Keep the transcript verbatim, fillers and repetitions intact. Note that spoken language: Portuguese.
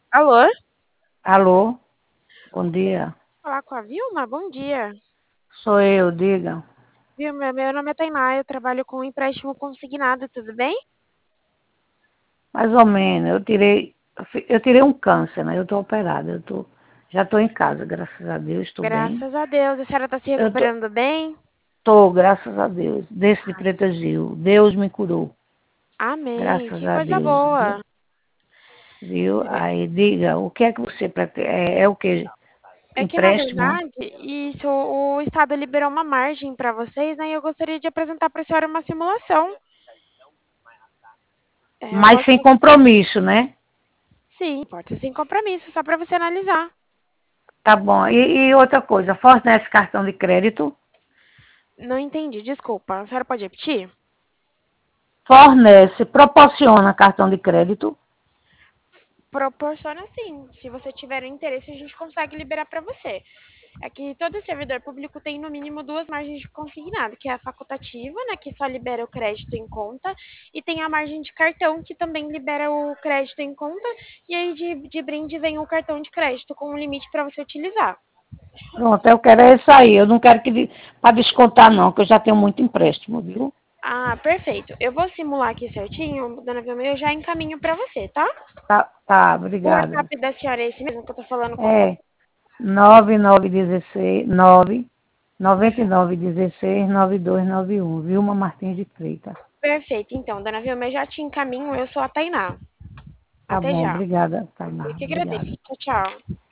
Alô? Alô, bom dia. Falar com a Vilma? Bom dia. Sou eu, diga. Vilma, meu nome é Tainá, eu trabalho com empréstimo consignado, tudo bem? Mais ou menos, eu tirei, eu tirei um câncer, né? Eu estou operada, eu tô, já estou em casa, graças a Deus, estou bem. Graças a Deus. A senhora está se Eu tô, recuperando bem? tô, graças a Deus, desse de Preta Gil. Deus me curou, Amém. graças Que a coisa Deus, viu? boa. Viu? É Aí diga, o que é que você pretende? É, é o que? é que, na Empréstimo? verdade, isso, o Estado liberou uma margem para vocês, né? E eu gostaria de apresentar para a senhora uma simulação. É, eu Mas posso... sem compromisso, né? Sim, pode ser sem compromisso, só para você analisar. Tá bom. E, e outra coisa, fornece cartão de crédito? Não entendi, desculpa. A senhora pode repetir? Fornece, proporciona cartão de crédito? Proporciona sim. Se você tiver interesse, a gente consegue liberar para você. É que todo servidor público tem no mínimo duas margens de consignado, que é a facultativa, né, que só libera o crédito em conta, e tem a margem de cartão, que também libera o crédito em conta, e aí de, de brinde vem o cartão de crédito com um limite para você utilizar. Pronto, eu quero é isso aí. Eu não quero que para descontar não, que eu já tenho muito empréstimo, viu? Ah, perfeito. Eu vou simular aqui certinho, dona Vilma, e eu já encaminho para você, tá? Tá, tá, O obrigada. WhatsApp da senhora é esse mesmo que eu tô falando com você? É nove nove um seis, nove nove nove um seis, nove dois nove um, Vilma Martins de Freitas. Perfeito. Então, dona Vilma, eu já te encaminho, eu sou a Tainá. Tá Até bom, já. obrigada, Eu Tainá, que agradeço. obrigada. Tchau, tchau.